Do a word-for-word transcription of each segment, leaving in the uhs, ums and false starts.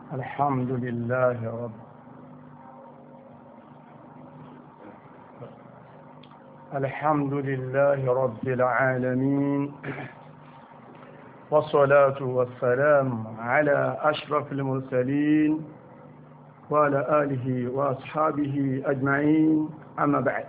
الحمد لله رب الحمد لله رب العالمين، والصلاة والسلام على أشرف المرسلين وعلى آله وأصحابه أجمعين، أما بعد.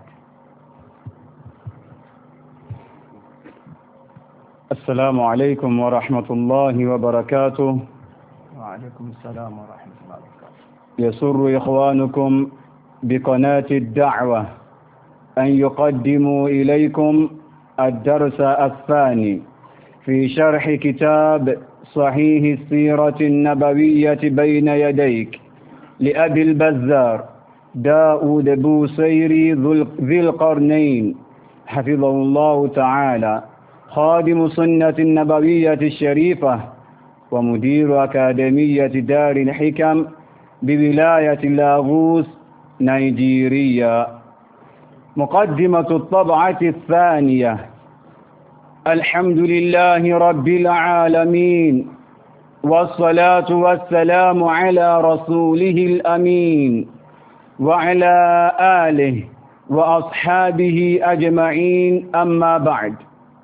السلام عليكم ورحمة الله وبركاته. وعليكم السلام ورحمة الله وبركاته. يسر إخوانكم بقناة الدعوة أن يقدموا إليكم الدرس الثاني في شرح كتاب صحيح السيرة النبوية بين يديك لأبي البزار داود بوسيري ذي القرنين حفظه الله تعالى، خادم سنة النبوية الشريفة ومدير أكاديمية دار الحكم بولاية لاغوس نيجيريا. مقدمة الطبعة الثانية. الحمد لله رب العالمين، والصلاة والسلام على رسوله الأمين وعلى آله وأصحابه أجمعين، أما بعد،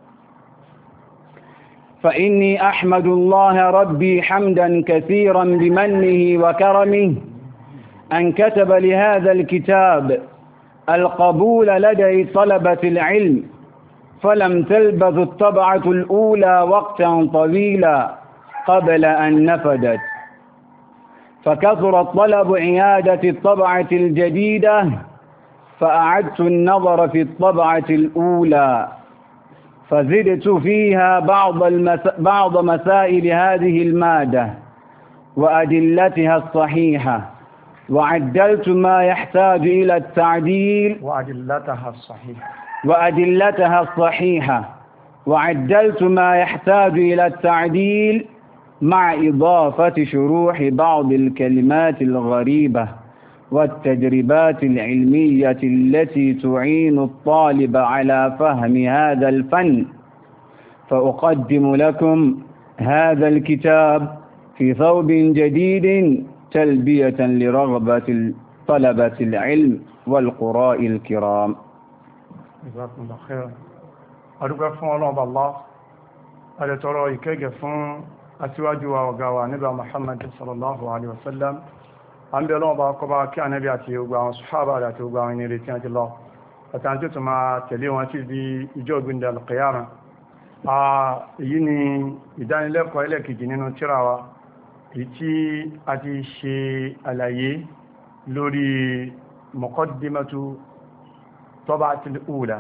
فإني أحمد الله ربي حمدا كثيرا بمنه وكرمه أن كتب لهذا الكتاب القبول لدى طلبة العلم، فلم تلبث الطبعة الأولى وقتا طويلا قبل أن نفدت، فكثر الطلب إعادة الطبعة الجديدة، فأعدت النظر في الطبعة الأولى فزدت فيها بعض, المس... بعض مسائل هذه المادة وأدلتها الصحيحة، وعدلت ما يحتاج إلى التعديل وأدلتها الصحيحة وأدلتها الصحيحة وعدلت ما يحتاج إلى التعديل مع إضافة شروح بعض الكلمات الغريبة والتجربات العلمية التي تعين الطالب على فهم هذا الفن. فأقدم لكم هذا الكتاب في ثوب جديد تلبية لرغبة طلبة العلم والقراء الكرام. جزاكم الله خيرا. أدعو فún Ọlọ́run Allah, adetoro ìkẹ́gẹ́ fún aṣíwájú wa ọ̀gá wa Ànábì Muhammad sallallahu alaihi wasallam. An bẹ Ọlọ́run bá kó bá kí Ànábì àti gbogbo àwọn sàhábà àti gbogbo àwọn ẹni tí wọ́n ti lọ, àtàwọn tí ó tún máa tẹ̀lé wọn tí di ìjọ́ ògbìndà al-qiyamah. Èyí ni ìdánilẹ́kọ̀ọ́ ẹlẹ́kejì nínú tírà wa, èyí tí a ti ṣe àlàyé lórí muqaddimatu tab'atil ula,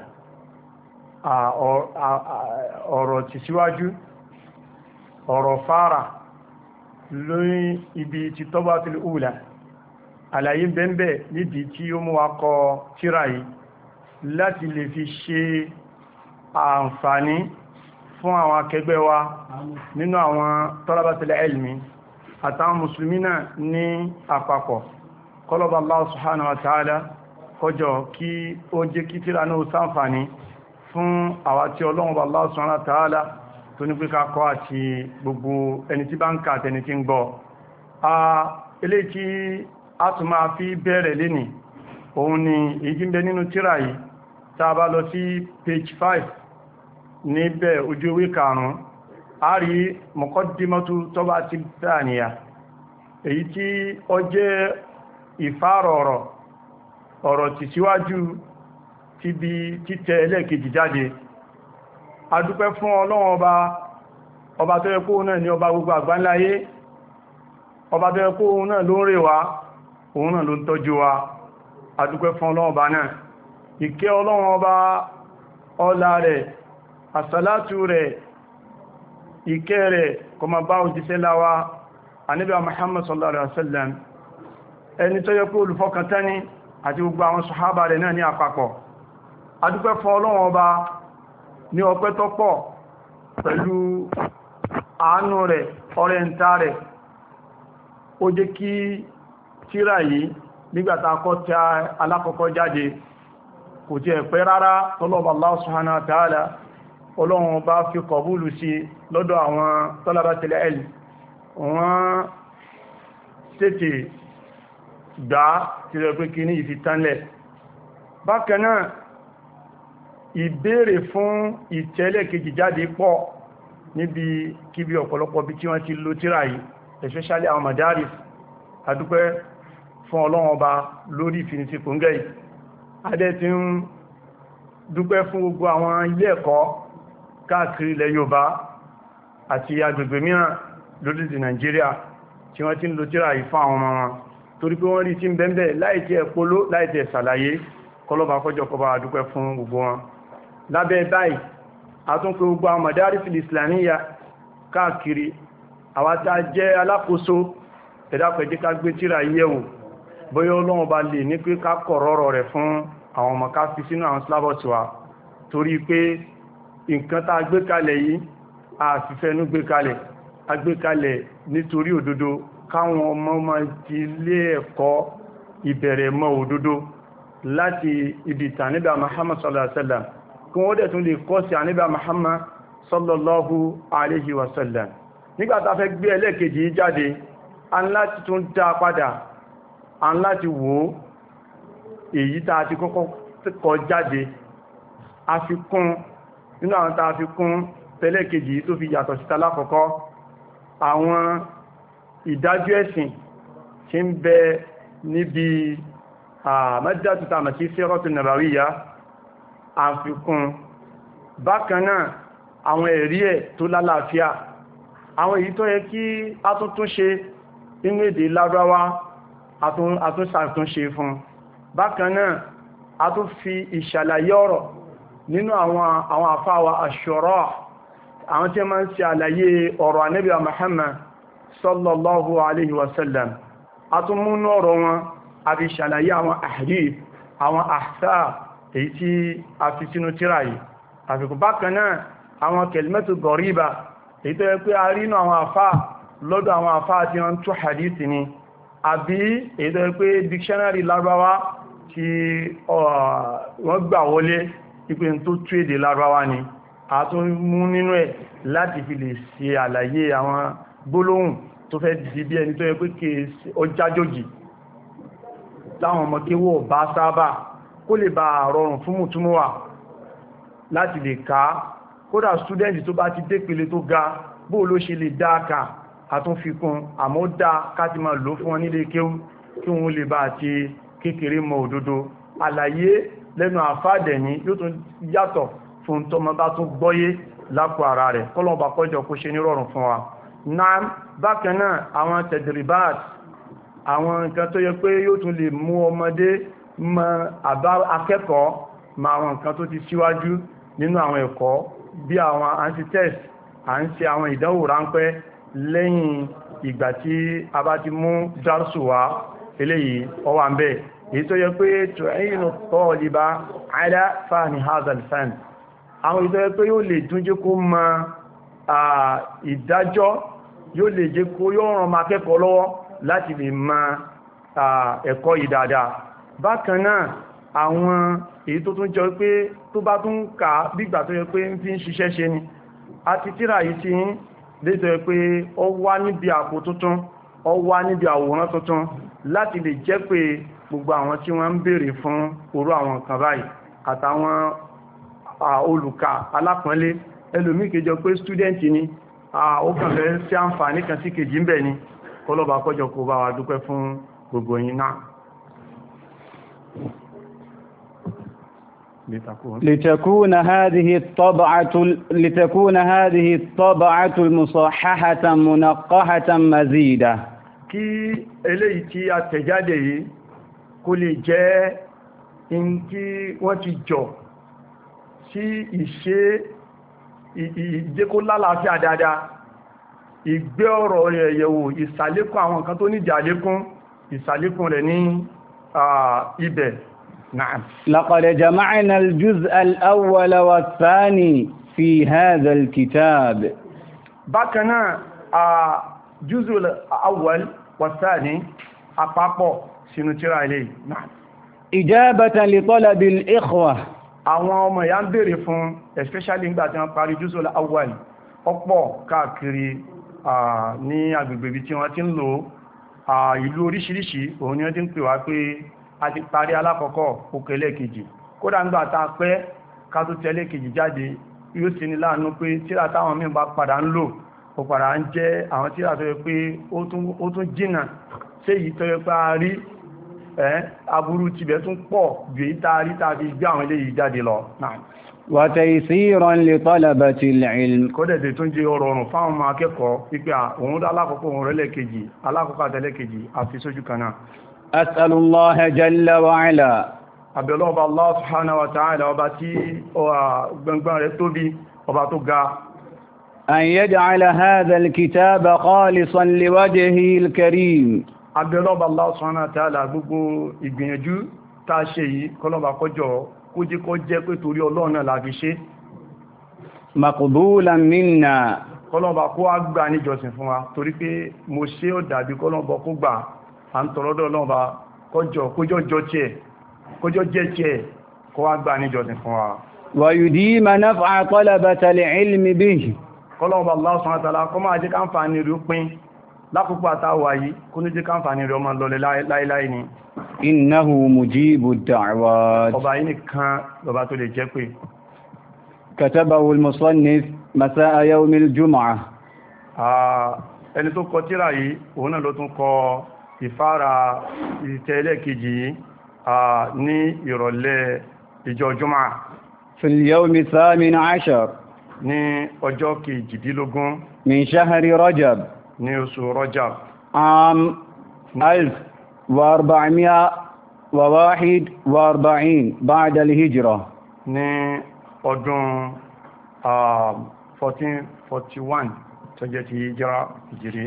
ọ̀rọ̀ tí síwájú, ọ̀rọ̀ fara lórí ibi tí tab'atil ula, àlàyé bẹ́ẹ̀bẹ̀ níbi tí ó mú wa kọ tírà yìí láti lè fi ṣe àǹfààní fún àwọn akẹgbẹ́ wa nínú àwọn talabatul ilmi àtàwọn mùsùlùmí náà ní àpapọ̀. Kọlọ̀bà Allah subhanahu wa ta'ala kọjọ kí ó jẹ́ kí tírà náà ṣàǹfààní fún àwa tí Ọlọ́run Allah subhanahu wa ta'ala tó ní pé ká kọ́ àti gbogbo ẹni tí bá ń kà àtẹni tí ń gbọ́. Eléyìí tí a tún máa fi bẹ̀rẹ̀ lénìí, òun ni èyí ń bẹ nínú tírà yìí. Tá a bá lọ sí page five níbẹ̀ ojú ewé karùn-ún, a rí muqaddimatu tab'ati thaniya, èyí tí ó jẹ́ ìfárọ̀rọ̀ ọ̀rọ̀ tí síwájú ti bí títẹ̀ ẹlẹ́kejì jáde. A dúpẹ́ fún Ọlọ́run ọba, ọba tó yẹ kó náà ní ọba gbogbo àgbáńláyé, ọba tó yẹ kó náà ló ń rè wá, òun náà ló ń tọ́jú wa. A dúpẹ́ fún Ọlọ́run ọba náà. Ìkẹ́ Ọlọ́run ọba, ọlá rẹ̀, àsàlátù rẹ̀, ìkẹ́ rẹ̀ kó máa bá òjíṣẹ́ láwa Ànábì Muhammad sallallahu alaihi wasallam, ẹni tó yẹ kó olùfọkàntán ni, àti gbogbo àwọn sàhábà rẹ̀ náà ní àpapọ̀. A dúpẹ́ fún Ọlọ́run ọba ní ọpẹ́ tó pọ̀ pẹ̀lú àánú rẹ̀, ọrẹ ǹta rẹ̀. Ó jẹ́ kí tírà yìí nígbàtà kọ́ tí alákọ̀ọ́kọ́ jáde kò tí ẹ̀ pẹ́ rárá, tọ́lọ́bà Allah subhanahu wa ta'ala Ọlọ́run bá fi kọbúlù sí lọ́dọ̀ àwọn talabatul ilm. Wọ́n tètè gbá tí rẹ̀ pé kí ní ìfi tánlẹ̀. Bákan náà ìbéèrè fún ìtẹ́lẹ̀ kejì jáde pọ̀ níbi kíbi ọ̀pọ̀lọpọ̀ bí tí wọ́n ti lo tírà yìí, especially àwọn madaris. Adúpẹ́ fún Ọlọ́run Ọba lórí ìfinitì kòǹgẹ́ yìí. Adé ti ń dúpẹ́ fún gbogbo àwọn ilé ẹ̀kọ́ káàkiri ilẹ̀ Yorùbá àti agbègbè mìíràn lórílẹ̀-èdè Nàìjíríà tí wọ́n ti ń lo tírà yìí fún àwọn ọmọ wọn, torí pé wọ́n rí tí ń bẹ́ẹ̀ láìtí ẹ̀poló láìtí ẹ̀sàlàyé. Kọlọ́bà kọjọ kọba àdúpẹ́ fún gbogbo wọn. Lábẹ́ báyìí a tún pé gbogbo àwọn madaris islamiyya káàkiri àwátá jẹ́ alákòóso ẹ̀dàpẹ̀jẹ́ ká gbé tírà yẹ̀wò bóyá Ọlọ́run bá lè ní pé ká kọ̀rọ̀rọ̀ rẹ̀ fún àwọn ọmọ ká fi sínú àwọn syllabus wa, torí pé nǹkan tá gbé kalẹ̀ yìí a sì fẹ́nú gbé kalẹ̀ a gbé kalẹ̀ nítorí òdodo káwọn ọmọ máa ti lé ẹ̀kọ́ ìbẹ̀rẹ̀ mọ́ òdodo láti ibi ìtàníbà Muhammad sallallahu alaihi wasallam kí wọ́n dẹ̀ tún lè kọ́ sí àníbà Muhammad sallallahu alaihi wasallam. Nígbàtà fẹ́ gbé ẹlẹ́kejì jáde a ń láti tún dá padà a ń láti wò èyí tàà ti kọ́kọ́ kọ jáde àfikún nínú àwọn tàà fi kún tẹ́lẹ̀kejì tó fi yàtọ̀ síta lákọ̀ọ́kọ́ àwọn ìdájú ẹ̀sìn tí ń bẹ níbi àmẹ́dá tuta àmàtí sírọ́tù nàbàwíyá àfikún. Bákan náà àwọn ẹ̀rí ẹ̀ tó lálàáfíà, àwọn èyí tó yẹ kí a tún tún ṣe inú èdè Lárúbáwá àtúnṣàtúnṣe fún. Bákan náà a tún fi ìṣàlàyé ọ̀rọ̀ nínú àwọn àwọn àfáwà àṣọ́rọ̀ àwọn tí ma ń ṣe àlàyé ọ̀rọ̀ Ànábì Muhammad sallallahu alaihi wasallam. A tún múnú ọ̀rọ̀ wọn a fi ṣàlàyé àwọn ahadith àwọn ahsa èyí tí a fi sínú tírà yìí. Àfikún bákan náà àwọn kalimatu goriba èyí tó yẹ pé a rí inú àwọn àfá lọ́dọ̀ àwọn àfá tí wọ́n tú hadith ni, àbí èyí tó yẹ pé dictionary Lárúbáwá tí wọ́n gbà wọlé ipé tó tú èdè Lárúbáwá ni a tún mú nínú ẹ̀ láti fi lè ṣe àlàyé àwọn gbólóhùn tó fẹ́ di bí ẹni tó yẹ pé kí ó jájòjì láwọn ọmọ kí wó bá sábà kó lè bá rọrùn fún mùtúmùwà láti lè ká. Kódà student tó bá ti dépele tó ga bó ló ṣe lè dáaka àtúnfikún àmọ́ dá káti máa lò fún wọn nílé kéwú kí wọ́n lè bá ti kékeré mọ òdodo. Àlàyé lẹ́nu àfáàdẹ̀ ní yóò tún yàtọ̀ fún tọmọ bá tún gbọ́yé lápò ara rẹ̀. Kọ́lọ̀ọ̀bà kọjọ kó ṣe nírọ̀rùn fún wa. Náà bákan náà àwọn tẹ̀dìrìbáàt àwọn nǹkan tó yẹ pé yóò tún lè mú ọmọdé mọ àbá akẹ́kọ̀ọ́ ma àwọn nǹkan tó ti síwájú nínú àwọn ẹ̀kọ́ bí àwọn anti-test à ń ṣe àwọn ìdánwò ráńpẹ́ lẹ́yìn ìgbà tí a bá ti mú dárṣù wá eléyìí ó wà ń bẹ̀. Èyí tó yẹ pé tu'inu taliba ala fahmi hadha al-fan àwọn ìtọ́ yẹ pé yóò lè tún jẹ́ kó mọ ìdájọ́ yóò lè jẹ́ kó yóò ràn máa kẹ́kọ̀ọ́ lọ́wọ́ láti lè mọ ẹ̀kọ́ yìí dáadáa. Bákan náà àwọn èyí tó tún jọ pé tó bá tún kà bígbà tó yẹ pé ń fi ń ṣiṣẹ́ ṣe ni àti tírà yìí tí létọ́ yẹ pé ó wá níbi àpò tuntun ó wá níbi àwòrán tuntun láti lè jẹ́ pé gbogbo àwọn tí wọ́n ń béèrè fún orú àwọn nǹkan báyìí àtàwọn olùkà alápọ̀nlé ẹlòmíì kejọ pé student ni ó kàn fẹ́ sí àǹfààní kan sí kejì ń bẹ̀ ni. Kọlọ́bà kọjọ kó bá wa dúpẹ́ fún gbogbo yín náà. لتكون هذه الطبعة لتكون هذه الطبعة المصححة منقحة مزيدة. kí eléyìí tí a tẹ̀jáde yìí kó lè jẹ́ in tí wọ́n ti jọ sí ìṣe ìjẹ́kó lálàáfíà dáadáa, ìgbé ọ̀rọ̀ rẹ̀ yẹ̀wò, ìsàlékún àwọn nǹkan tó nídìí àlékún, ìsàlékún rẹ̀ ní ibẹ̀. نعم. لقد جمعنا الجزء الأول والثاني في هذا الكتاب. بكنا الجزء الأول والثاني أقاقو سنترى إليه. نعم. إجابة لطلب الإخوة. àwọn ọmọ ya ń bèèrè fún especially nígbà tí wọ́n parí juzul awwal ọ̀pọ̀ káàkiri ní agbègbè bí tí wọ́n ti ń lò ìlú oríṣiríṣi òun ni wọ́n ti ń pè wá pé a ti parí alákọ̀ọ́kọ́ òkè ẹlẹ́ẹ̀kejì kódà ń gbà tá a pẹ́ ká tó tẹ̀lé kejì jáde yóò ṣe ní láàánú pé tíra táwọn míì bá padà ń lò ó padà ń jẹ́ àwọn tíra tó yẹ pé ó tún jìnnà sí èyí tó yẹ pé a rí aburú tibẹ̀ tún pọ̀ ju èyí tá a rí tá a fi gbé àwọn eléyìí jáde lọ náà. وتيسيرا لطلبة العلم kódẹ̀ tẹ̀ tún jẹ́ ọrọ̀rùn fáwọn ọmọ akẹ́kọ̀ọ́ pípẹ́ òun dá alákọ̀ọ́kọ́ òun rẹ́lẹ̀ kejì alákọ̀ọ́kọ́ àtẹ́lẹ́kejì àfi sójú kan náà. أسأل الله جل وعلا àbẹ̀lọ́ọ̀bá Allah subhanahu wa ta'ala ọba tí gbẹ̀ngbẹ̀n rẹ̀ tóbi ọba tó ga أن يجعل هذا الكتاب خالصا لوجهه الكريم àbẹ̀lọ́ọ̀bá Allah subhanahu wa ta'ala gbogbo ìgbìyànjú tá a ṣe yìí kọlọ́bà kọjọ kó jẹ́ kó jẹ́ pé torí Ọlọ́run náà la fi ṣe مقبولا منا kọlọ́bà kó wá gbà níjọsìn fún wa torí pé mo ṣe ó dàbí kọlọ́bà kó gbà à ń tọrọdọ̀ Ọlọ́run kọjọ kójọ jọ tiẹ̀ kójọ jẹ́ tiẹ̀ kó wá gbà níjọsìn fún wa ويديم نفع طلبة العلم به kọlọ́bà Allah subhanahu wa ta'ala kó máa jẹ́ káǹfààní rí pín lákòókò àtàwà yìí kó ní jẹ́ káǹfààní rí ọmọ lọlẹ̀ láíláí ni إنه مجيب الدعوات ọba yìí nìkan lọba tó lè jẹ́ pé كتبه المصنف مساء يوم الجمعة ẹni tó kọ tírà yìí òun náà ló tún kọ ìfára ìtẹ́lẹ̀ kejì yìí ní ìrọ̀lẹ́ ìjọ jùmọ̀ في اليوم الثامن عشر ní ọjọ́ kejìdínlógún من شهر رجب ní oṣù Rajab عام ألف وأربعمائة وواحد وأربعين بعد الهجرة ní ọdún fourteen forty-one tó jẹ́ ti hijira ìjìrí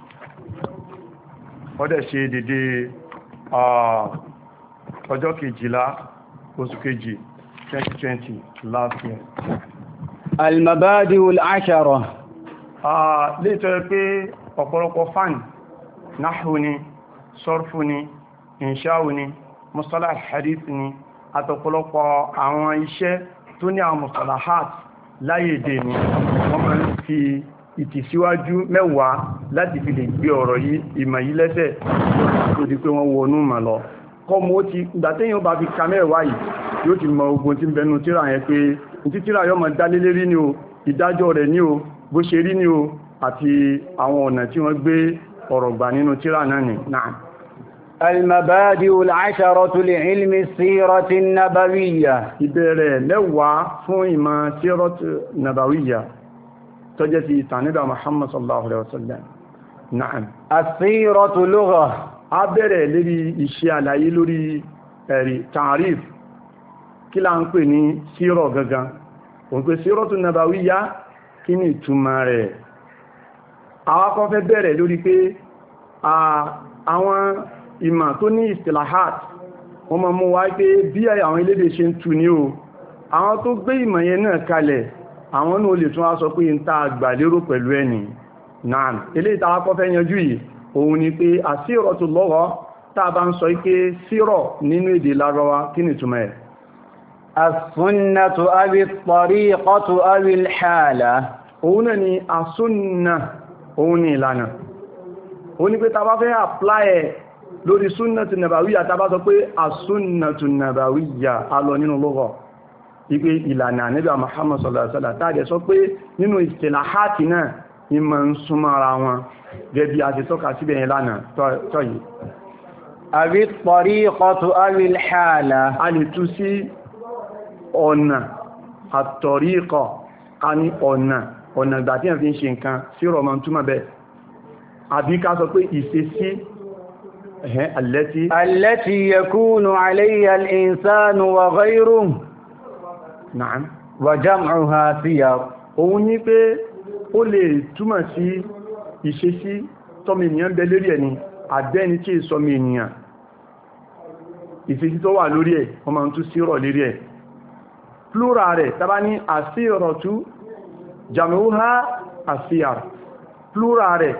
ó dẹ̀ ṣe dédé ọjọ́ kejìlá oṣù kejì twenty twenty last year. المبادئ العشرة léètọ́ pé ọ̀pọ̀lọpọ̀ fan nahwu ni sọ́rfù ni ìṣáwù ni mustalah hadith ni àtọ̀pọ̀lọpọ̀ àwọn iṣẹ́ tó ní àwọn mustalahat láyédè ni wọ́n máa ń fi ìtìsíwájú mẹ́wàá láti fi lè gbé ọ̀rọ̀ yìí ìmọ̀ yìí lẹ́sẹ̀ tó di pé wọ́n wọnú mà lọ kọmọ ti ìgbàtẹ́yìn bá fi ka mẹ́wàá yìí yóò ti mọ ogun tí ń bẹnu tíra yẹn pé tí tíra yọ mọ̀ dálélé rí ní o ìdájọ́ rẹ̀ ní o bó ṣe rí ní o àti àwọn ọ̀nà tí wọ́n gbé ọ̀rọ̀ gbà nínú tíra náà ni náà. المبادئ العشرة لعلم السيرة النبوية ìbẹ̀rẹ̀ mẹ́wàá fún ìmọ̀ sírọ́tù nàbàwíyà tó jẹ́ ti ìtànẹ́bà Muhammad sallallahu alaihi wasallam. Na'am. السيرة لغة a bẹ̀rẹ̀ lórí iṣẹ́ àlàyé lórí ẹ̀rí ta'rif kí la ń pè ní sírọ̀ gangan òun pé sírọ́tù nàbàwíyà kí ni ìtumọ̀ rẹ̀ àwọn kan fẹ́ bẹ̀rẹ̀ lórí pé àwọn ìmọ̀ tó ní istilahat wọ́n ma mú wá pé bí àwọn elédè ṣe ń tu ní o àwọn tó gbé ìmọ̀ yẹn náà kalẹ̀ àwọn náà lè tún wá sọ pé ń ta àgbàlérò pẹ̀lú ẹni náà eléyìí tá kọ́ fẹ́ yanjú yìí òun ni pé àsírọ̀tù lọ́rọ̀ tá bá ń sọ pé sírọ̀ nínú èdè Lárúbáwá kí ni ìtumọ̀ ẹ̀ as-sunnatu awi at-tariqatu awi al-hala òun náà ni as-sunnah òun ni ìlànà òun ni pé tá bá fẹ́ apply ẹ̀ lórí sunnatu nabawiyya tá bá sọ pé as-sunnatu nabawiyya alọ nínú lugha ipe ìlànà Ànábì Muhammad sallallahu alaihi wasallam tá dẹ̀ sọ pé nínú istilahati náà ìmọ̀ ń súnmọ́ ara wọn gẹ́bí a ti tọ́ka síbẹ̀ yẹn lánàá tọ́ yìí àbí tariqatu awi al-hala a lè tú sí ọ̀nà at-tariqa a ní ọ̀nà ọ̀nà ìgbà tí a fi ń ṣe nǹkan sí rọ̀mọ̀ túnmọ̀ bẹ́ àbí ká sọ pé ìṣesí allati allati yakunu alayha al-insanu wa ghayruhu na'am wa jam'uha siyar òun ní pé ó lè túmọ̀ sí ìṣesí tọ́mì ènìyàn bẹ lórí ẹni àbẹ́ni tí ìsọmì ènìyàn ìṣesí tó wà lórí ẹ̀ wọ́n máa ń tú sírọ̀ lórí ẹ̀ plural rẹ̀ tàbá ní àsírọ̀tú jàmíhá àsíyàr plural rẹ̀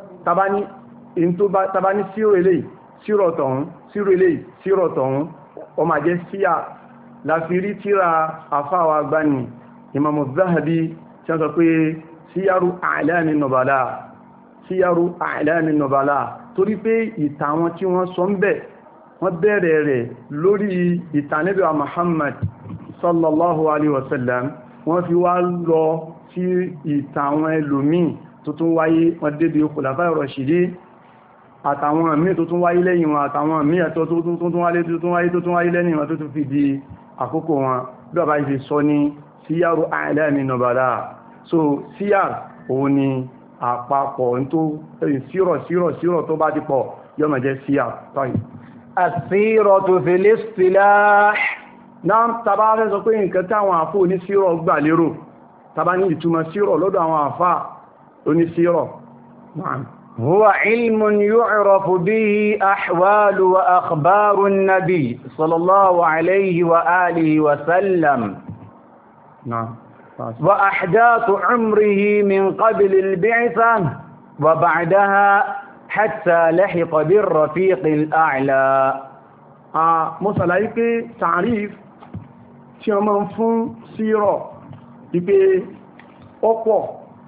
tàbá ní sírọ̀ eléyìí sírọ̀ tọ̀hún sírọ̀ eléyìí sírọ̀ tọ̀hún ó máa jẹ́ síyà láfírí tíra àfáwà gbani Imam Zahabi tí wọ́n sọ pé síyàrú a'lami nubala síyàrú a'lami nubala torí pé ìtàn wọn tí wọ́n sọ ń bẹ̀ wọ́n bẹ̀rẹ̀ rẹ̀ lórí ìtàn Ànábì wa Muhammad sallallahu alaihi wasallam wọ́n fi wá lọ sí ìtàn àwọn ẹlòmíì tó tún wáyé wọ́n débi Khulafai Rashidin àtàwọn míì tó tún wáyé lẹ́yìn wọn àtàwọn míì tó tún wáyé tó tún wáyé tó tún wáyé lẹ́yìn wọn tó tún fi di àkókò wọn bí ọba ìfẹ́ sọ ní Siyaru A'lami Nubala. So síyàr òun ni àpapọ̀ tó sírọ̀ sírọ̀ sírọ̀ tó bá ti pọ̀ yóò máa jẹ́ síyàr tọ́yì. As-siratu fil istilah. Náà tàbá fẹ́ sọ pé nǹkan tí àwọn àfó onísírọ̀ gbà lérò tàbá ní ìtumọ̀ sírọ̀ lọ́dọ̀ àwọn àfá onísírọ̀. Huwa ilmun yu'rafu bihi ahwalu wa akhbaru an-nabi sallallahu alayhi wa alihi wa sallam. Naam. وأحداث عمره من قبل البعثة وبعدها حتى لحق بالرفيق الأعلى. mo ṣàlàyé pé ta'rif tí wọ́n máa ń fún sírọ̀ wípé ọ̀pọ̀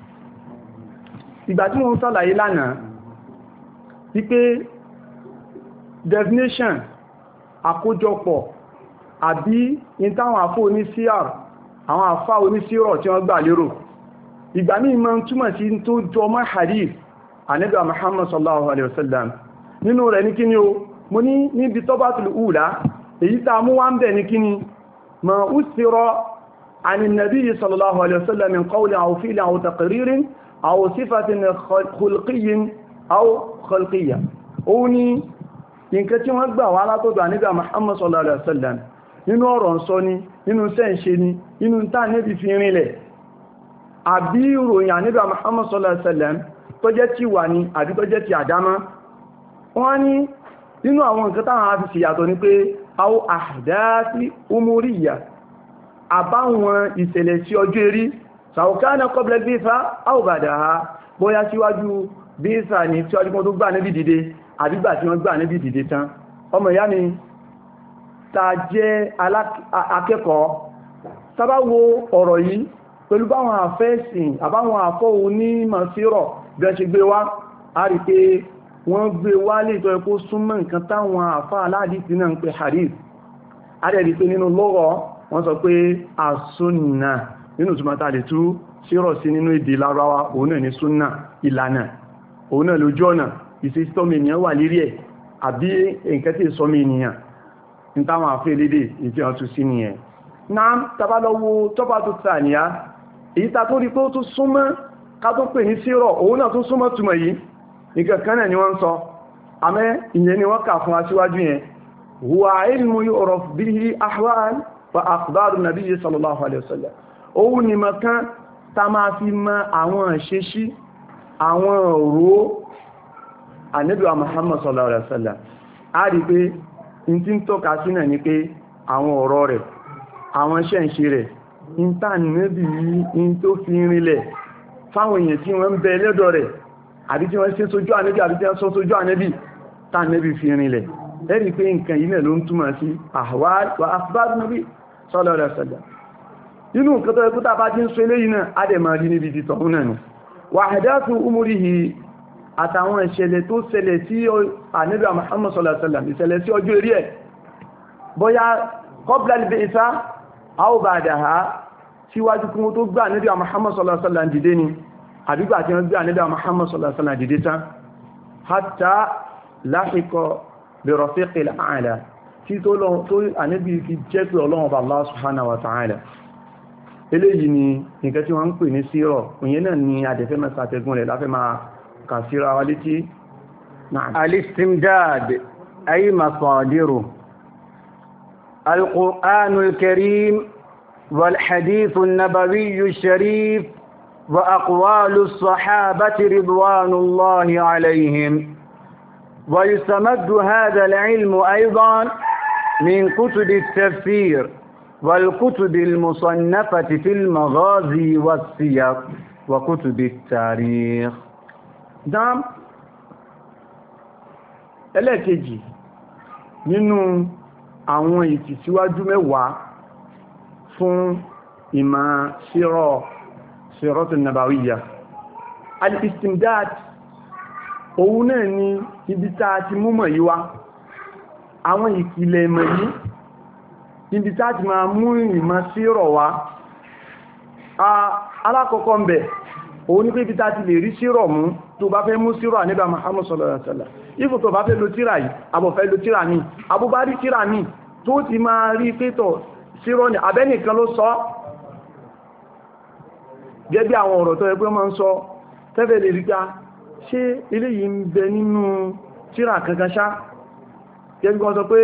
ìgbà tí wọ́n ṣàlàyé lánàá wípé definition àkójọpọ̀ àbí in táwọn àfó ní síyàr àwọn àfá onísírọ̀ tí wọ́n gbà lérò ìgbà ní ìmọ̀ túnmọ̀ sí tó jọ mọ́ hadith Ànábì Muhammad sallallahu alaihi wasallam nínú rẹ̀ ní kíni o mo ní níbi Tabatul Ula èyí tá mú wá ń bẹ̀ ní kíni ma usira عن النبي صلى الله عليه وسلم من قول أو فعل أو تقرير أو صفة خلقي أو خلقية ó ní nǹkan tí wọ́n gbà wá látọ̀dọ̀ Ànábì Muhammad sallallahu alaihi wasallam nínú ọ̀rọ̀ ń sọ ní nínú sẹ́ǹṣe ní nínú tá nẹ́bí fi rinlẹ̀ àbí ìròyìn Ànábì Muhammad sallallahu alaihi wasallam tó jẹ́ ti wà ní àbí tó jẹ́ ti àdámá wọ́n ní nínú àwọn nǹkan táwọn á fi ṣìyàtọ̀ ní pé aw ahdathi umuriyya àbáwọn ìṣẹ̀lẹ̀ sí ọjọ́ erí sàwọ̀kánà qabla al-bi'tha aw ba'daha bóyá síwájú bíìsà ní tí ọdún tó gbà níbi dìde àbígbà tí wọ́n gbà níbi dìde tán ọmọ ìyá mi ta jẹ́ akẹ́kọ̀ọ́ sábà wo ọ̀rọ̀ yìí pẹ̀lú báwọn àfẹ́sìn àbáwọn àfọ́ onímọ̀ sírọ̀ bẹ́ẹ̀ ṣe gbé wá a rí pé wọ́n gbé wá lè tọ́ ẹkó súnmọ́ nǹkan táwọn àfá aládìsí náà ń pè hadith a rẹ̀ rí pé nínú lọ́rọ̀ wọ́n sọ pé àsúnnà nínú túnmọ̀ta lè tú sírọ̀ sí nínú èdè Lárúbáwá òun náà ní súnnà ìlànà òun náà lójú ọ̀nà ìsìsítọ́mì ènìyàn wà lérí ẹ̀ àbí nǹkan tí ìsọmì ènìyàn ní táwọn àfẹ́ lédè ìfẹ́ ọ̀tún sí ni ẹ̀. náà tàbálọ́wọ́ tọ́pá tó tàníyà èyí ta tó rí pé ó tún súnmọ́ ká tó pè ní sírọ̀ òun náà tún súnmọ́ túnmọ̀ yìí nǹkan kan náà ni wọ́n sọ àmẹ́ ìyẹn ni wọ́n kà fún aṣíwájú yẹn huwa ilmu yu'raf bihi ahwal wa akhbaru nabiyyi sallallahu alaihi wasallam òun ni mọ̀kán ta máa fi mọ àwọn ìṣesí àwọn ọ̀rọ̀ Ànábì Muhammad sallallahu alaihi wasallam a rí pé in tí ń tọ́ka sí náà ni pé àwọn ọ̀rọ̀ rẹ̀ àwọn iṣẹ́ ìṣe rẹ̀ in tá nẹ́bì in tó fi rinlẹ̀ fáwọn èèyàn tí wọ́n ń bẹ lọ́dọ̀ rẹ̀ àbí tí wọ́n ṣe sójú Ànábì àbí tí wọ́n sọ sójú Ànábì tá nẹ́bì fi rinlẹ̀ ẹ̀rí pé nǹkan yìí náà ló ń túmọ̀ sí ahwal wa akhbar Nabi sallallahu alaihi wasallam nínú nǹkan tó ẹkú tàbá tí ń sọ eléyìí náà á dẹ̀ máa rí níbi ti tọ̀hún náà wa ahdathu umurihi àtàwọn ìṣẹ̀lẹ̀ tó ṣẹlẹ̀ sí Ànábì Muhammad sallallahu alaihi wasallam ìṣẹ̀lẹ̀ sí ọjọ́ orí ẹ̀ bóyá qabla al-bi'tha aw ba'daha síwájú kí wọ́n tó gbà Ànábì Muhammad sallallahu alaihi wasallam dìde ni àbígbà tí wọ́n gbà Ànábì Muhammad sallallahu alaihi wasallam dìde tán hatta lahiqa bi rafiqil a'la tí tó lọ tó Ànábì fi jẹ́ pé Ọlọ́run Allah subhanahu wa ta'ala eléyìí ni nǹkan tí wọ́n ń pè ní sírọ̀ òyìn náà ni adẹ̀fẹ́ mẹ́ta tẹ́gùn rẹ̀ láfẹ́ máa كثيرة والتي نعم الاستمداد أي مصادره القرآن الكريم والحديث النبوي الشريف وأقوال الصحابة رضوان الله عليهم ويستمد هذا العلم أيضا من كتب التفسير والكتب المصنفة في المغازي والسير وكتب التاريخ. Dám ẹlẹ́ẹ̀kejì nínú àwọn ìtìsíwájú mẹ́wàá fún ìmọ̀ sírọ̀ sírọ̀tù nàbàwíyà al-istimdad òun náà ni ibi tá a ti mú mọ̀ yí wá àwọn ìpìlẹ̀ ìmọ̀ yìí ibi tá a ti máa mú ìmọ̀ sí rọ̀ wá alákọ̀ọ́kọ́ ń bẹ̀ òun ní pé ibi tá a ti lè rí sírọ̀ mú tó bá fẹ́ mú sírọ̀ àníbà Muhammad sallallahu alaihi wasallam ifò tó bá fẹ́ lo tírà yìí abọ̀fẹ́ lo tírà ní abúbá rí tírà ní tó ti máa rí pétọ̀ sírọ̀ ní abẹ́nìkan ló sọ gẹ́gẹ́ àwọn ọ̀rọ̀ tó ẹgbẹ́ máa ń sọ tẹ́fẹ́ lè rí ká ṣé eléyìí ń bẹ nínú tírà kankan ṣá gẹ́gẹ́ kan sọ pé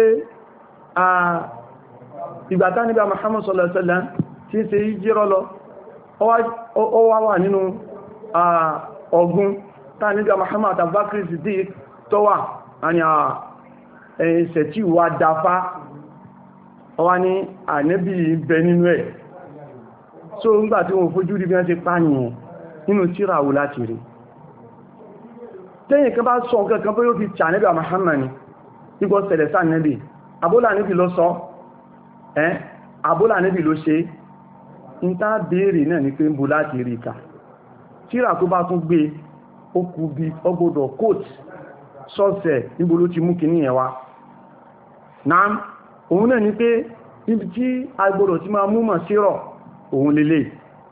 ìgbàtá níbà Muhammad sallallahu alaihi wasallam tí ń ṣe hijira lọ ó wá wà nínú ọgbùn tá níbà Muhammad Abubakar Siddiq tó wà ní ẹ̀ṣẹ̀ tí wà dáfá ọwá ní ànẹ́bì bẹ nínú ẹ̀ so nígbà tí wọ́n fojú rí bí wọ́n ti pààyàn nínú tírà wò láti rí tẹ́yìn kan bá sọ nǹkan kan bó yóò fi tà níbà Muhammad ní ipò sẹ̀lẹ̀sà nẹ́bì abúlà níbi lọ sọ ẹ́ abúlà níbi ló ṣe ń tá béèrè náà ní pé ń bú láti rí ìkà tírà tó bá tún gbé ó kú bí ọgbọ́dọ̀ coat sọ́ọ̀sẹ̀ níbo ló ti mú kì ní ẹwà náà òun náà ní pé níbi tí agbọ́dọ̀ ti máa mú mọ̀ sírọ̀ òun lélẹ̀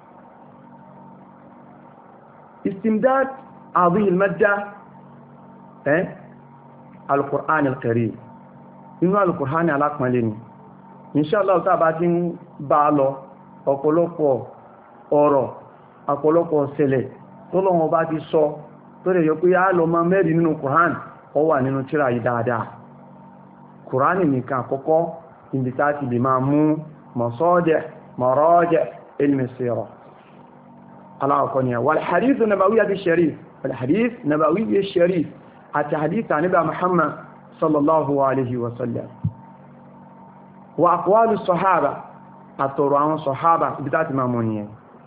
istimdad hadhihi al-madda ẹ́ al-Qur'an al-Karim inú al-Qur'an alápọ̀nlé ni inshallah tá bá ti ń bá lọ ọ̀pọ̀lọpọ̀ ọ̀rọ̀ ọ̀pọ̀lọpọ̀ ṣẹlẹ̀ tó lọ́wọ́ bá ti sọ tó lè yọ pé á lọ máa mẹ́rin nínú Qur'an ó wà nínú tírà yìí dáadáa Qur'an nìkan àkọ́kọ́ ibi tá ti lè máa mú masadi' maraji' ilmi sira aláwọ̀kọ́ ni wal hadith nabawiyyati sharif wal hadith nabawiyyi sharif àti hadith àníbà Muhammad sallallahu alaihi wasallam wa aqwalu sahaba àtọ̀rọ̀ àwọn sahaba ibi tá ti máa mọ̀ nìyẹn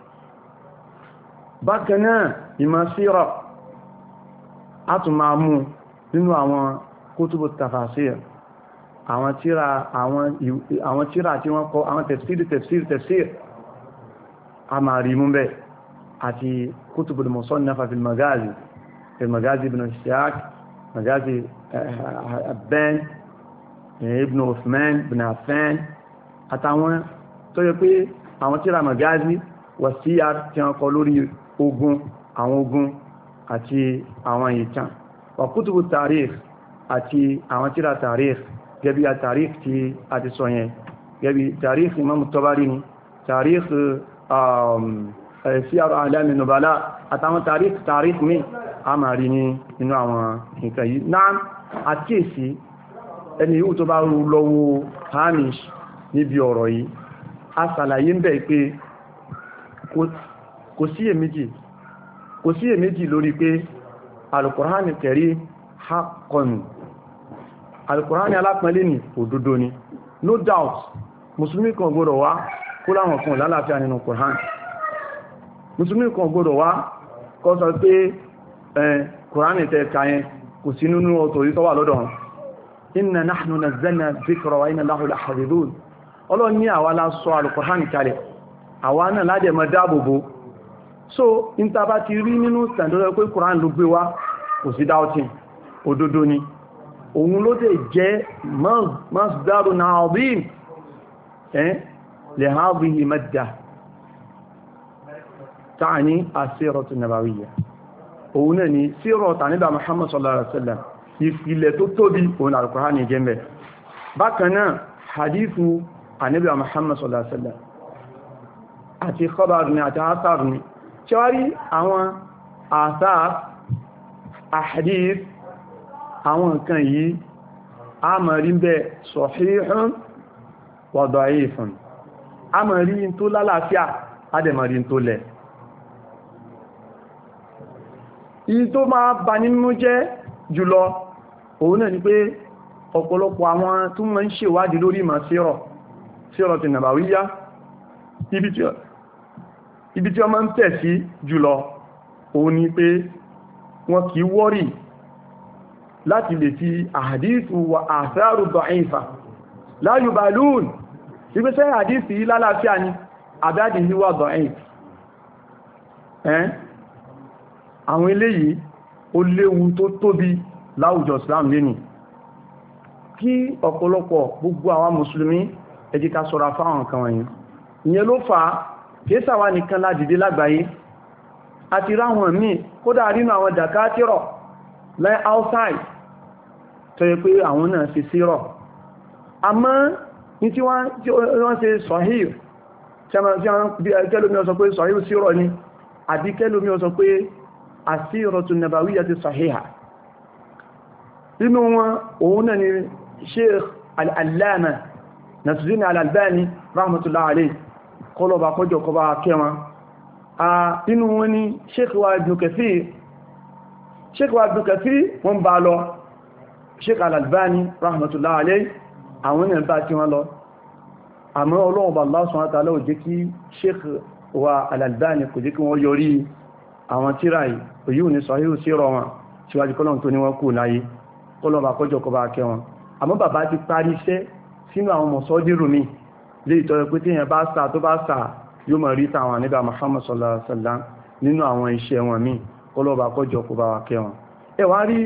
bákan náà ìmọ̀ síra a tún máa mú nínú àwọn kútùbù tafasir àwọn tírà àwọn tírà tí wọ́n kọ àwọn tafsir tafsir tafsir a máa rí mú bẹ́ àti kútùbù musannafa fil magazi fil magazi ibn Ishaq magazi abban ibn Uthman ibn Affan àtàwọn tó yẹ pé àwọn tírà magazi wàsíyà tí wọ́n kọ lórí ogun àwọn ogun àti àwọn ìtàn wà kútùbù tarikh àti àwọn tírà tarikh gẹ́bí a tarikh tí a ti sọ yẹn gẹ́bí tarikh Imam Tabari ni tarikh Siyar A'lam an-Nubala àtàwọn tarikh tarikh mi a máa rí ní inú àwọn nǹkan yìí náà àti èsì ẹni yíò tó bá rú lọ́wọ́ hamish níbi ọ̀rọ̀ yìí a sàlàyé ń bẹ̀ pé kò sí èméjì kò sí èméjì lórí pé Al-Qur'an Karim haqqan Al-Qur'an alápọ̀nlé ní òdodo ni no doubt musulmi kan gbọ́dọ̀ wá kó láwọn kan lálàáfíà nínú Qur'an musulmi kan gbọ́dọ̀ wá kó sọ pé Qur'an tẹ́ kayẹn kò sí nínú ọ̀tọ̀ yìí tó wà lọ́dọ̀ inna nahnu nazzalna dhikra wa inna lahu lahafidhun Ọlọ́run ní àwa la sọ Al-Qur'an kalẹ̀ àwa náà ládẹ̀ mọ́ dáàbòbò so in ta bá ti rí nínú standard pé Qur'an ló gbé wá kò sí doubting òdodo ni òun ló dẹ̀ jẹ́ masdarun azim eh li hadhihi madda ta'ni as-siratu an-nabawiyya òun náà ni sírọ̀ tàníbà Muhammad sallallahu alaihi wasallam ìfilẹ̀ tó tóbi òun Al-Qur'an ní jẹ́ mẹ́ bákan náà hadithu àníbà Muhammad sallallahu alaihi wasallam àti khabar ni àti asar ni ṣíwárí àwọn asar ahadith àwọn nǹkan yìí a mọ̀ rí bẹ́ sahihun wa da'ifun a mọ̀ rí tó lálàáfíà a dẹ̀ mọ̀ rí tó lẹ̀ ìyí tó máa bà nínú jẹ́ jùlọ òun náà ni pé ọ̀pọ̀lọpọ̀ àwọn tó mọ́ ń ṣèwádìí lórí ìmọ̀ sírọ̀ sírọ̀ ti nàbàwíyá ibi tí wọ́n máa ń tẹ̀ sí jùlọ òun ni pé wọ́n kìí wọ́rì láti lè fi àhàdíìsù wa àtharu da'ifa la yubalun ìgbésẹ̀ àhàdíìsù yìí lálàáfíà ni àbádìí wà da'if ẹ́n àwọn eléyìí ó léwu tó tóbi láwùjọ Islam lẹ́ni kí ọ̀pọ̀lọpọ̀ gbogbo àwọn mùsùlùmí ẹ jẹ́ ká ṣọ́ra fáwọn kan wọ̀nyí ìyẹn ló fà á kéèsà wá nìkan ládìdé lágbàáyé àti ráwọn míì kódà rínú àwọn dàkátírọ̀ láì outside tó yẹ pé àwọn náà ṣe sírọ̀ àmọ́ ní tí wọ́n ṣe sahih kẹ́lómi ó sọ pé sahih sírọ̀ ni àbí kẹ́lómi ó sọ pé as-siratu nabawiyyah sahiha nínú wọn òun náà ni Sheikh al-Allama Nasruddin al-Albani rahmatullahi alayhi kọlọba kọjọ kọba kẹwọn nínú wọn ni Sheikh wa Ibn Kathir Sheikh wa Ibn Kathir wọ́n bá lọ Sheikh al-Albani rahmatullahi alayhi àwọn ènìyàn bá tí wọ́n lọ àmọ́ Ọlọ́run bá Allah subhanahu wa ta'ala ó jẹ́ kí Sheikh wa al-Albani kò jẹ́ kí wọ́n yọrí àwọn tírà yìí òyíò ní sọ̀híhù sí rọ wọn síwájú kọ́lọ̀n tó ní wọ́n kú láyé kọ́lọ̀bà kọjọ kọba kẹ wọn àmọ́ bàbá ti parí iṣẹ́ sínú àwọn mọ̀sọ́dírù mi lè ìtọ́rọ pé tí yẹn bá sà tó bá sà yóò mọ̀ rí tàwọn nígbà Muhammad sallallahu alaihi wasallam nínú àwọn iṣẹ́ wọn mi kọ́lọ̀bà kọjọ kọba kẹ wọn ẹ wá rí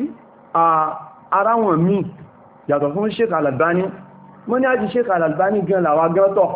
ara wọn mi yàtọ̀ fún Sheikh Al-Albani wọ́n ní àti Sheikh Al-Albani gan làwà gan tọ̀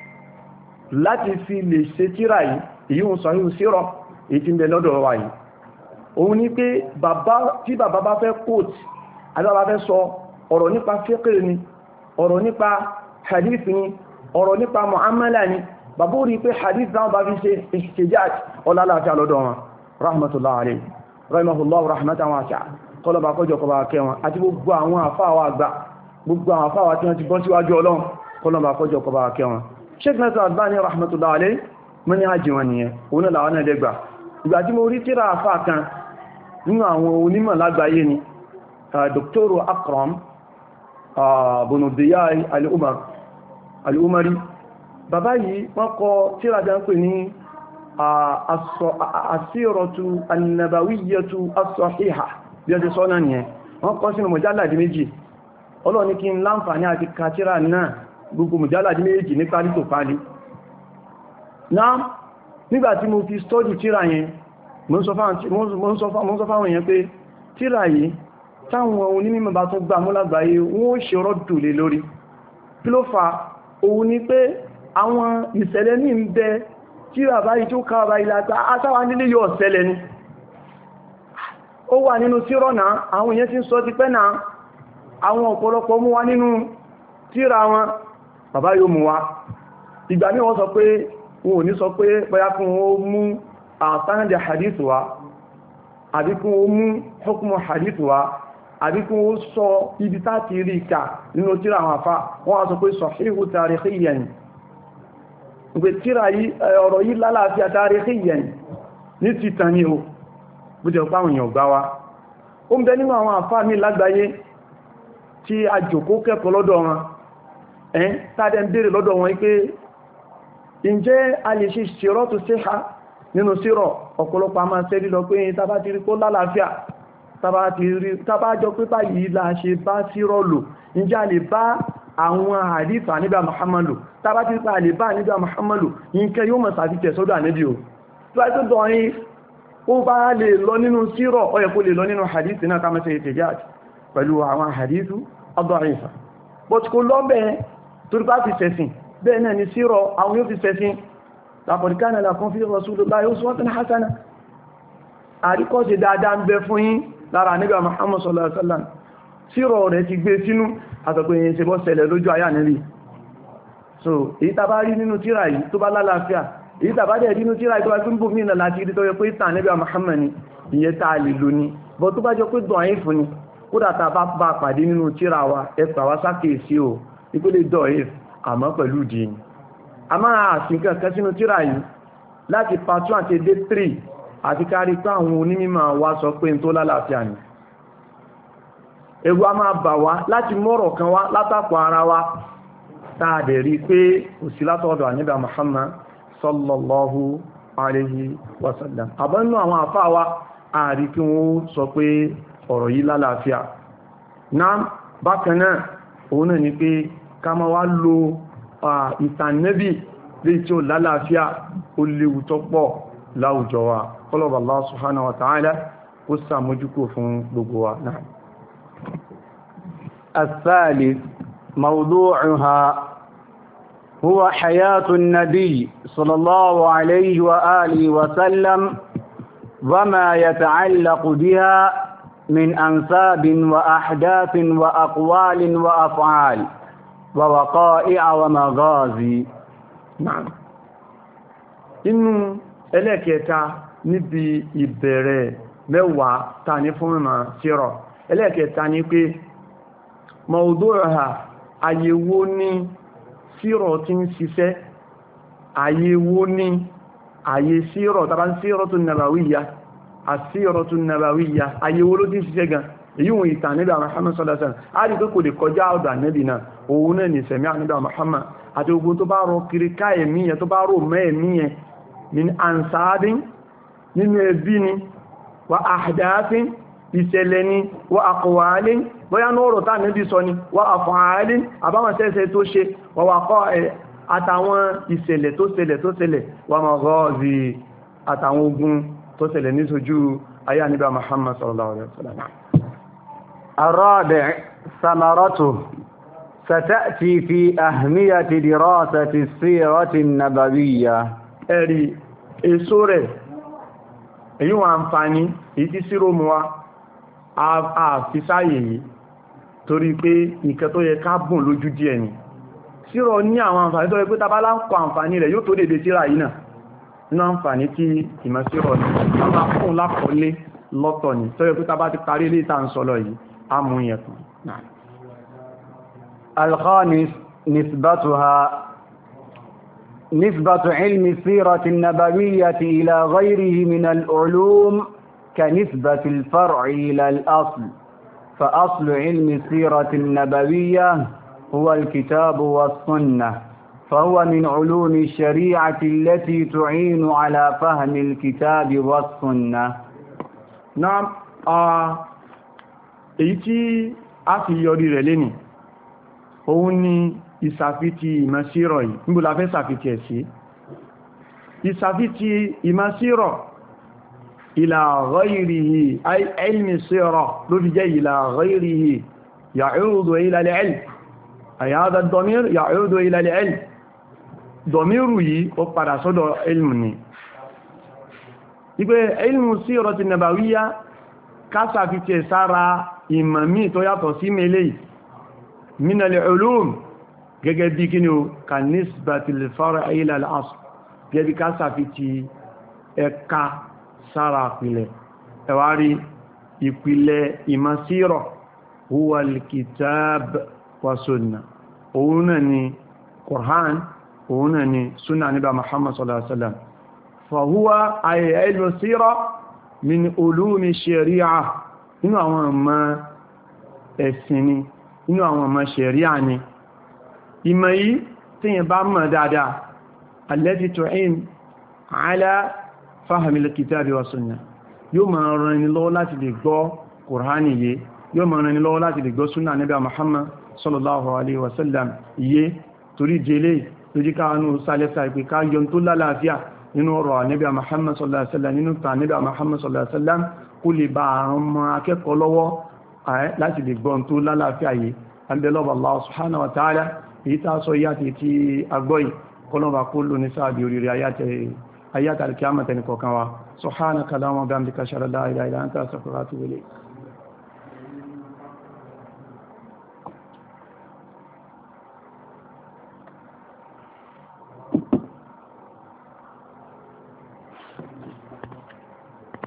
láti fi lè ṣe tírà yìí èyí ń sọ̀híhù sí rọ èyí tí ń bẹ lọ́dọ̀ wa yìí òun ni pé bàbá tí bàbá bá fẹ́ quote àbábá fẹ́ sọ ọ̀rọ̀ nípa fiqh ni ọ̀rọ̀ nípa hadith ni ọ̀rọ̀ nípa mu'amala ni bàbá rí pé hadith náà bá fi ṣe ihtijaj ọlálàáfíà lọ́dọ̀ wọn rahmatullahi alayhi rahimahullahu rahmatan wasi'a kọlọba kọjọ kọba kẹwọn àti gbogbo àwọn àfáwà àgbà gbogbo àwọn àfáwà tí wọ́n ti bọ́ síwájú Ọlọ́run kọlọba kọjọ kọba kẹwọn Sheikh Nasir Albani rahmatullahi alayhi mọ́ ní àjì wọn nìyẹn òun náà làwọn ẹ̀dẹ́gbà ìgbà tí mo rí tírà àfáà kan nínú àwọn onímọ̀ lágbàáyé ni Dr. Akram Ibn Diyai al-Umari bàbá yìí wọ́n kọ tírà jẹ́ ń pè ní as-siratu an-nabawiyyatu as-sahiha bí ọjọ́ sọ́nà nìyẹn wọ́n kọ sínú mujalladi méjì Ọlọ́run ní kí n láǹfààní àti ka tírà náà gbogbo mujalladi méjì ní pálí tó pálí náà nígbàtí mo fi stọ́dì tírà yẹn mo ń sọ fáwọn èèyàn pé tírà yìí táwọn onímọ̀ bá tó gbà mú lágbàáyé wọ́n ó ṣe rọ́dù lé lórí kí ló fà òun ni pé àwọn ìṣẹ̀lẹ̀ ní ń bẹ tírà báyìí tó káwà ìlàta àtàwà nílé yóò ṣẹlẹ̀ ni ó wà nínú tírà náà àwọn èèyàn ti ń sọ ti pẹ́ náà àwọn ọ̀pọ̀lọpọ̀ mú wá nínú tírà wọn bàbá yóò mú wá ìgbà ní wọ́n sọ pé wọn ò ní sọ pé bóyá kún ó mú àtàndẹ̀ hadith wa àbí kún ó mú hukumu hadith wa àbí kún ó sọ ibi táti rí ìkà nínú tírà àwọn afá wọ́n á sọ pé sahihu tarikhiyan ìgbè tírà ọ̀rọ̀ yìí lálàáfíà tarikhiyan ní ti tàn ní o bó jẹ́ pàwọn èèyàn gbá wa ó ń bẹ nínú àwọn afá mi lágbàáyé tí a jòkó kẹ́kọ̀ọ́ lọ́dọ̀ wọn ẹ́n tàdẹ̀ ń bèèrè lọ́dọ̀ wọn pé ǹjẹ́ a lè ṣe ṣírọ́tù síhá nínú sírọ̀ ọ̀pọ̀lọpọ̀ a máa tẹ́rí lọ pé tàbá ti rí kó lálàáfíà tàbá jọ pé báyìí la ṣe bá sírọ̀ lò ǹjẹ́ a lè bá àwọn àdífà nígbà Muhammadu tàbá ti pa lè bá nígbà Muhammadu nǹkan yóò mọ̀ sàfíkẹ̀ sọ́dọ̀ ànẹ́bí o tó dọ̀rin ó bá lè lọ nínú sírọ̀ ó yẹ kó lè lọ nínú hadith náà ká mẹ́sẹ̀ ìtẹ̀jáàd pẹ̀lú àwọn hadithu ad-da'ifa but kò lọ́bẹ̀ẹ́ torí bá fi sẹ̀sìn bẹ́ẹ̀ náà ni sírọ̀ àwọn yóò fi sẹ́sìn laqad kana lakum fi rasulillahi uswatun hasana àríkọ́ṣe dáadáa ń bẹ fún yín lára nígbà Muhammad sallallahu alaihi wasallam sírọ̀ rẹ̀ ti gbé sínú àtọ̀pẹ̀ yẹn ṣe bọ́ ṣẹlẹ̀ lójú ayá nílì so èyí tàbá rí nínú tírà yìí tó bá lálàáfíà èyí tàbá dẹ̀ nínú tírà yìí tó bá tún bò mí láti rí tó yẹ pé ìtàn nígbà Muhammad ni ìyẹn tá a lè lò ní bọ́ tó bá jọ pé dùn àyín fún ni kódà tá a bá bá pàdé nínú tírà wa ẹ̀pà wá sákèèsí o ìpele dọ̀ẹ́ àmọ́ pẹ̀lú dìín a máa àṣìkàn kan sínú tírà yìí láti part one àti dé three àti kárí pé àwọn onímọ̀ wá sọ pé n tó lálàáfíà ni ẹ̀rù a máa bà wá láti mọ́rọ̀ kan wá látàkọ̀ ara wa táàdẹ̀ rí pé kò sí látọ̀dọ̀ àníbà Muhammad sallallahu alaihi wasallam àbọ́nú àwọn àfáà wa àrí kí wọ́n sọ pé ọ̀rọ̀ yìí lálàáfíà náà bákan náà òun náà ni pé ká máa wá lo ìtànẹ́bì lè tí ó lálàáfíà ó léwu tó pọ̀ láwùjọ wa kọlọ̀bà Allah subhanahu wa ta'ala kó ṣàmójúkò fún gbogbo wa náà. الثالث موضوعها هو حياة النبي صلى الله عليه وآله وسلم وما يتعلق بها من أنساب وأحداث وأقوال وأفعال ووقائع ومغازي. نعم. inú ẹlẹ́kẹta níbi ìbẹ̀rẹ̀ mẹ́wàá ta ní fún ìmọ̀ sírọ̀ ẹlẹ́kẹta ní pé mawdu'uha àyèwò ní sírọ̀ tí ń ṣiṣẹ́ àyèwò ní àyè sírọ̀ tàbí sírọ̀tù nàbàwíyà àsírọ̀tù nàbàwíyà àyèwò ló tí ń ṣiṣẹ́ gan èyí wọn ìtàn Ànábì Muhammad sallallahu alaihi wasallam a rí pé kò lè kọjá ọ̀dọ̀ Ànábì náà òun náà ní sẹ̀mí Ànábì Muhammad àti ogun tó bá rọ kiri ká ẹ̀mí yẹn tó bá rò mẹ́ ẹ̀mí yẹn min ansabin nínú ẹbí ni wa ahdathin ìṣẹ̀lẹ̀ ni wa aqwalin bóyá ní ọ̀rọ̀ tá Ànábì sọ ni wa af'alin àbáwọn sẹ́sẹ̀ tó ṣe wa waqa'i àtàwọn ìṣẹ̀lẹ̀ tó ṣẹlẹ̀ tó ṣẹlẹ̀ wa maghazi àtàwọn ogun tó ṣẹlẹ̀ ní sójú ayé Ànábì Muhammad sallallahu alaihi wasallam. الرابع ثمرته ستأتي في أهمية دراسة السيرة النبوية. ẹ̀rí èso rẹ̀ èyí wọn àǹfààní èyí tí sírò mú wa àfisáyè yìí torí pé nǹkan tó yẹ ká bùn lójú díẹ̀ ni sírò ní àwọn àǹfààní tó yẹ pé tàbá láǹkọ àǹfààní rẹ̀ yóò tó dédé síra yìí náà nínú àǹfààní tí ìmọ̀ sírò ní tàbá fún lápọ̀lé lọ́tọ̀ ni tó yẹ pé tàbá ti parí ilé ìta ń sọlọ yìí á mú yẹn tán. الخامس نسبتها نسبة علم السيرة النبوية إلى غيره من العلوم كنسبة الفرع إلى الأصل فأصل علم السيرة النبوية هو الكتاب والسنة فهو من علوم الشريعة التي تعين على فهم الكتاب والسنة. نعم èyí tí a fi yọrí rẹ̀ lẹ́ni òun ni ìsàfitì ìmọ̀sírọ̀ yìí níbo la fẹ́ sàfitì ẹ̀ sí ìsàfitì ìmọ̀sírọ̀ ila ghayrihi ay ilmi sírọ̀ ló fi jẹ́ ila ghayrihi ya'udu ila al-ilm ay hadha ad-damir ya'udu ila al-ilm dọ̀míru yìí ó padà sọ́dọ̀ ilmu ni ìpé ilmu sírọ̀tì nàbàwíyá ká sàfitì ẹ̀ sára ìmọ̀mí tó yàtọ̀ sí mẹ́lẹ̀ min al-ulum gẹ́gẹ́ bí kí ni ó ka nisbatil far'i ila al-asl gẹ́gẹ́ bí ká sàfitì ẹka sára ìpìlẹ̀ ẹwárí ìpìlẹ̀ ìmọ̀sírọ̀ huwa al-kitab wa sunna òun náà ni Qur'an òun náà ni sunna níbà Muhammad sallallahu alaihi wasallam fa huwa ay ilmu sira min ulumi shari'a inú àwọn ọmọ ẹ̀sìn ni inú àwọn ọmọ shari'a ni ìmọ̀ yìí tí yẹn bá mọ̀ dáadáa allati tu'in ala fahmi al-kitabi wa sunnah yóò máa ràn ní lọ́wọ́ láti lè gbọ́ Kùránì yé yóò máa ràn ní lọ́wọ́ láti lè gbọ́ súnnà Nábì Muhammad sallallahu alaihi wasallam yé torí jẹ́lé lójí káánú sálẹ́sà ìpé ká yọ tó lálàáfíà nínú ọ̀rọ̀ Nábì Muhammad sallallahu alaihi wasallam nínú ta Nábì Muhammad sallallahu alaihi wasallam kó lè bá àwọn ọmọ akẹ́kọ̀ọ́ lọ́wọ́ láti lè gbọ́n tó lálàáfíà yé àbẹ̀lọ́bà Allah subhanahu wa ta'ala èyí tá sọ yàtì tí agbóyì kọlọ́bà kó lò ní sáàbì oríire ayátà alkiyamata ní kọ̀kan wa subhanaka Allahumma wa bihamdika ashhadu an la ilaha illa anta astaghfiruka wa atubu ilayk.